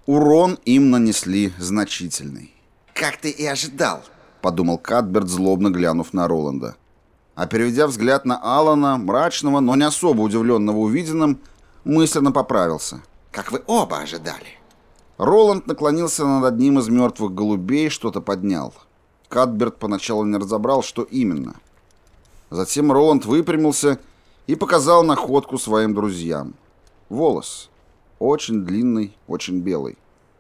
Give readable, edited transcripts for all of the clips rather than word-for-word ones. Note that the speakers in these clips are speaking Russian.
Урон им нанесли значительный. «Как ты и ожидал», — подумал Кадберт, злобно глянув на Роланда. А переведя взгляд на Алана, мрачного, но не особо удивленного увиденным, мысленно поправился. «Как вы оба ожидали». Роланд наклонился над одним из мертвых голубей и что-то поднял. Кадберт поначалу не разобрал, что именно. Затем Роланд выпрямился и показал находку своим друзьям. Волос. Очень длинный, очень белый.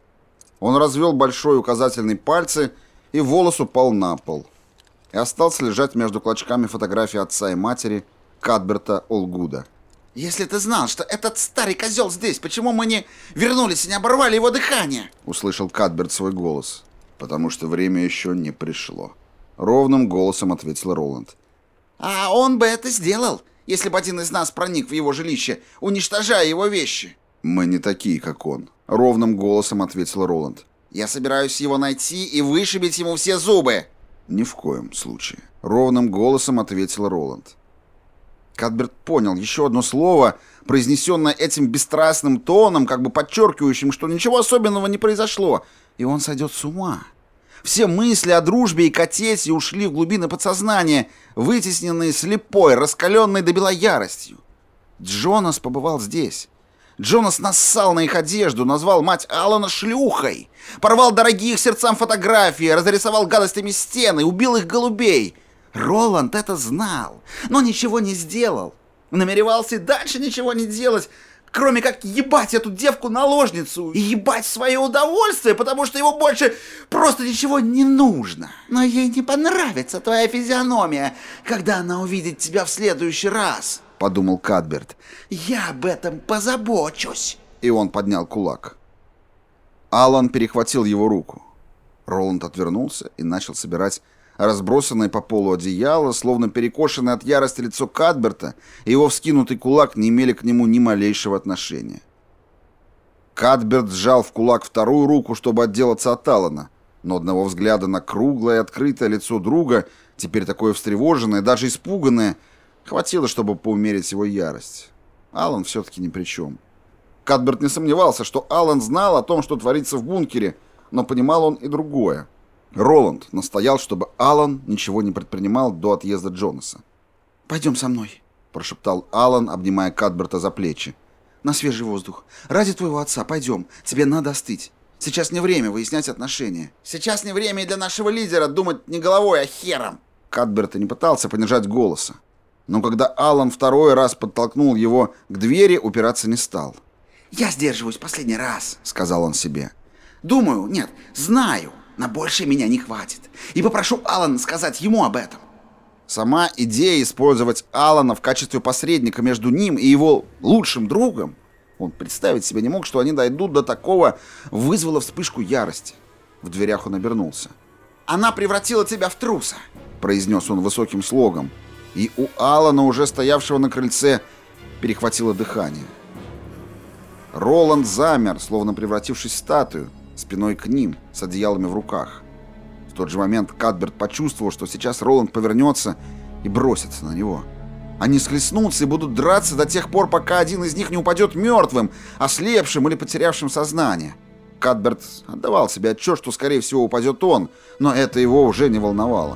Он развел большой указательный пальцы, и волос упал на пол. И остался лежать между клочками фотографии отца и матери Кадберта Олгуда. «Если ты знал, что этот старый козел здесь, почему мы не вернулись и не оборвали его дыхание?» — услышал Кадберт свой голос. «Потому что время еще не пришло», — ровным голосом ответил Роланд. «А он бы это сделал, если бы один из нас проник в его жилище, уничтожая его вещи». «Мы не такие, как он», — ровным голосом ответил Роланд. «Я собираюсь его найти и вышибить ему все зубы». «Ни в коем случае», — ровным голосом ответил Роланд. Кадберт понял еще одно слово, произнесенное этим бесстрастным тоном, как бы подчеркивающим, что ничего особенного не произошло, и он сойдет с ума. Все мысли о дружбе и котете ушли в глубины подсознания, вытесненные слепой, раскаленной до бела яростью. Джонас побывал здесь. Джонас нассал на их одежду, назвал мать Алана шлюхой, порвал дорогие их сердцам фотографии, разрисовал гадостями стены, убил их голубей. Роланд это знал, но ничего не сделал. Намеревался и дальше ничего не делать, кроме как ебать эту девку-наложницу и ебать свое удовольствие, потому что ему больше просто ничего не нужно. Но ей не понравится твоя физиономия, когда она увидит тебя в следующий раз, подумал Кадберт. Я об этом позабочусь. И он поднял кулак. Алан перехватил его руку. Роланд отвернулся и начал собирать разбросанное по полу одеяло, словно перекошенное от ярости лицо Кадберта и его вскинутый кулак не имели к нему ни малейшего отношения. Кадберт сжал в кулак вторую руку, чтобы отделаться от Алана, но одного взгляда на круглое и открытое лицо друга, теперь такое встревоженное, даже испуганное, хватило, чтобы поумерить его ярость. Алан все-таки ни при чем. Кадберт не сомневался, что Алан знал о том, что творится в бункере, но понимал он и другое. Роланд настоял, чтобы Алан ничего не предпринимал до отъезда Джонаса. «Пойдем со мной», – прошептал Алан, обнимая Кадберта за плечи. «На свежий воздух. Ради твоего отца, пойдем. Тебе надо остыть. Сейчас не время выяснять отношения». «Сейчас не время и для нашего лидера думать не головой, а хером». Кадберт и не пытался понижать голоса. Но когда Алан второй раз подтолкнул его к двери, упираться не стал. «Я сдерживаюсь последний раз», — сказал он себе. «Думаю, нет, знаю, на больше меня не хватит. И попрошу Алана сказать ему об этом». Сама идея использовать Алана в качестве посредника между ним и его лучшим другом, он представить себе не мог, что они дойдут до такого, вызвала вспышку ярости. В дверях он обернулся. «Она превратила тебя в труса», — произнес он высоким слогом. И у Алана, уже стоявшего на крыльце, перехватило дыхание. Роланд замер, словно превратившись в статую, спиной к ним, с одеялами в руках. В тот же момент Кадберт почувствовал, что сейчас Роланд повернется и бросится на него. Они схлестнутся и будут драться до тех пор, пока один из них не упадет мертвым, ослепшим или потерявшим сознание. Кадберт отдавал себе отчет, что, скорее всего, упадет он, но это его уже не волновало.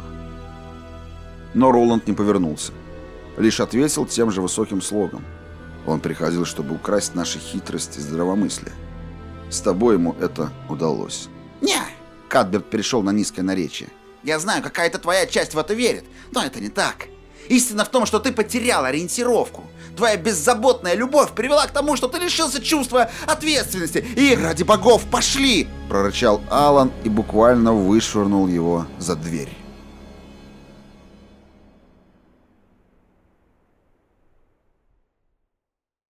Но Роланд не повернулся. Лишь ответил тем же высоким слогом. Он приходил, чтобы украсть наши хитрости и здравомыслие. С тобой ему это удалось. «Не!» — Кадберт перешел на низкое наречие. «Я знаю, какая-то твоя часть в это верит, но это не так. Истина в том, что ты потерял ориентировку. Твоя беззаботная любовь привела к тому, что ты лишился чувства ответственности. И ради богов, пошли!» — прорычал Алан и буквально вышвырнул его за дверь.